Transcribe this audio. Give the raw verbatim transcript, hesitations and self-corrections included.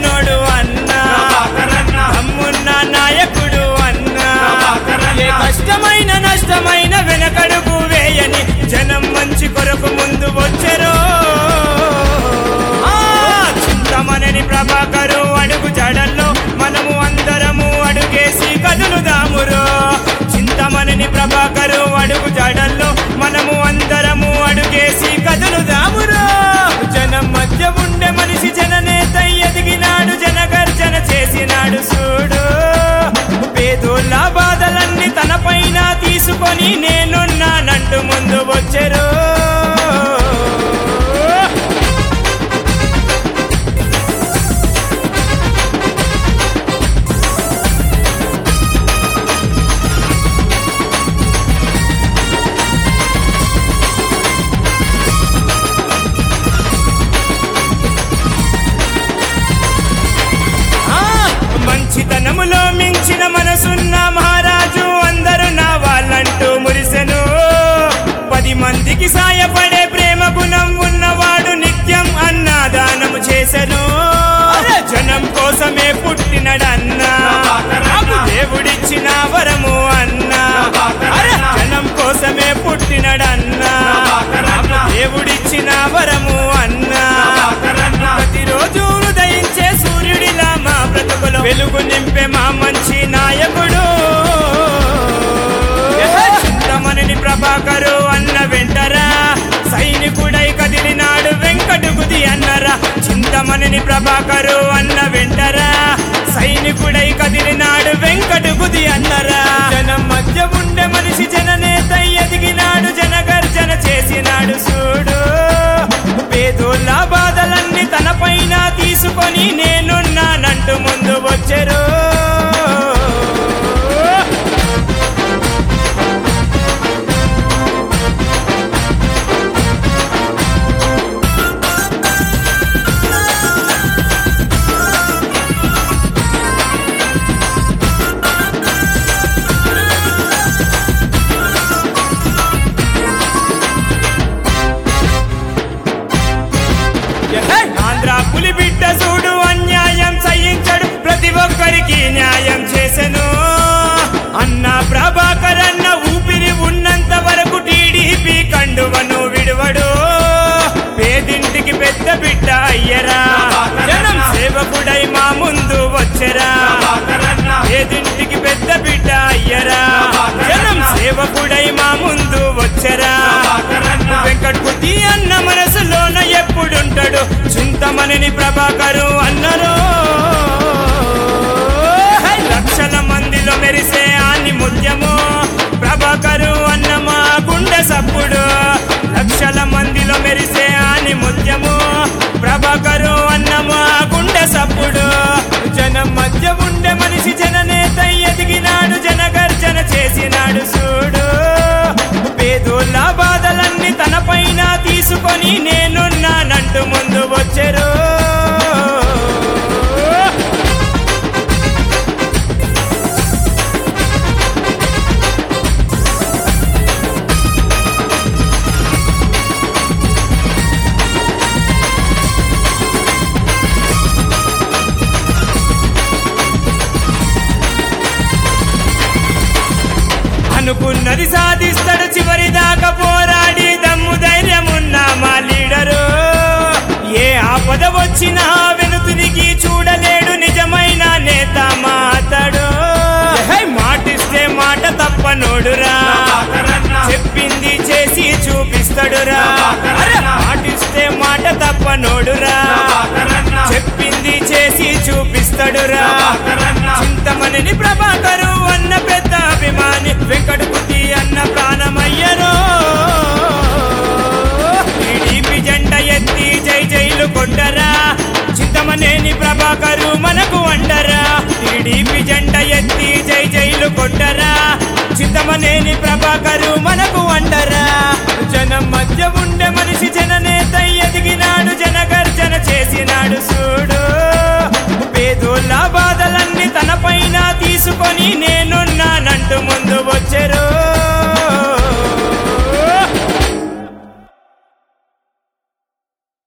బెదరనోడు అన్నా దమ్మున్న నాయకుడు అన్నా ఏ కష్టమైన నష్టమైన వెనకడుగు వేయని జనం మంచి కొరకు ముందు వచ్చెరో చింతమనేని ప్రభాకరు అడుగు జడల్లో మనము అందరము అడుగేసి కదులుదామురో చింతమనేని ప్రభాకరు అడుగు జడల్లో మనము అందరము అడుగేసి కదులుదామురో జనం మధ్య ఉండే మనిషి జననేత ఎదిగినాడు జనగర్జన చేసినాడు చూడు పేదోళ్ళ బాధలన్నీ తన పైన తీసుకొని నేనున్నానంటూ ముందు వచ్చెరు మంచితనములో మించిన మనసున్న మహారాజు అందరూ నా వాళ్ళంటూ మురిసెను పది మందికి సాయపడే ప్రేమ గుణం ఉన్నవాడు నిత్యం అన్నదానము చేసెను జనం కోసమే పుట్టినడన్నా దేవుడిచ్చిన వరము అన్నా జనం కోసమే పుట్టినడన్నా దేవుడిచ్చిన వరము అన్నా ప్రతిరోజు ఉదయించే సూర్యుడిలా మా బ్రతుకులో వెలుగు నింపే మా మంచి నాయకుడు చింతమనేని ప్రభాకరు అన్న వెంటరా సైనికుడై కదిలినాడు వెంకటగుది అన్నరా చింతమనేని ప్రభాకరు అన్న వెంటరా సైనికుడై కదిలినాడు వెంకటగుది అన్నరా జనం మధ్య ఉండే మనిషి జననేత ఎదిగినాడు జనగర్జన చేసినాడు చూడు పేదోళ్ళ బాధలన్నీ తన పైన తీసుకొని నేనున్నానంటూ ముందు వచ్చెరు ఆంధ్ర పులి బిడ్డ చూడు అన్యాయం సహించడు ప్రతి ఒక్కరికి న్యాయం చేసెను అన్న ప్రభాకర్ అన్న ఊపిరి ఉన్నంత వరకు టీడీపీ కండువను విడువడు పేదింటికి పెద్ద బిడ్డ అయ్యరా జనం సేవకుడై మా ముందు వచ్చెరా పేదింటికి పెద్ద బిడ్డ అయ్యరా జనం సేవకుడై మా ముందు వచ్చెరా వెంకటగుది అన్న మనసులోన ఎప్పుడుంటాడు చింతమనేని ప్రభాకరు అన్నరో లక్షల మందిలో మెరిసే ఆని ముత్యము ప్రభాకరు అన్న మా గుండె సప్పుడు లక్షల మందిలో మెరిసే ఆని ముత్యము ప్రభాకరు అన్న మా గుండె సప్పుడు జనం మధ్య ఉండే మనిషి జననేత ఎదిగినాడు జనగర్జన చేసినాడు చూడు పేదోళ్ళ బాధలన్నీ తన పైన తీసుకొని నేనున్నానంటూ ముందు వచ్చెరు అనుకున్నది సాధిస్తాడు చివరి దాకా పోరాడి దమ్ము ధైర్యమున్న మా లీడరు ఏ ఆపద వచ్చినా వెనుతిరిగి చూడలేడు నిజమైన నేత మాతడు మాటిస్తే మాట తప్పనోడురా చెప్పింది చేసి చూపిస్తాడురా మాటిస్తే మాట తప్పనోడురా చెప్పింది చేసి చూపిస్తాడురా చింతమనేని ప్రభాకరు అన్న పెద్ద అభిమాని వెంకటగుది అన్న ప్రాణమయ్యరో టీడీపీ జెండా ఎత్తి జై జైలు కొట్టరా చింతమనేని ప్రభాకరు మనకు అండరా టీడీపీ జెండా ఎత్తి జై జైలు కొట్టరా చింతమనేని ప్రభాకరు మనకు అండరా జనం మధ్య ఉండే మనిషి జననేత ఎదిగినాడు జనగర్జన చేసినాడు చూడు పేదోళ్ళ బాధలన్నీ తన పైన తీసుకొని నేనున్నానంటూ ముందు వచ్చెరు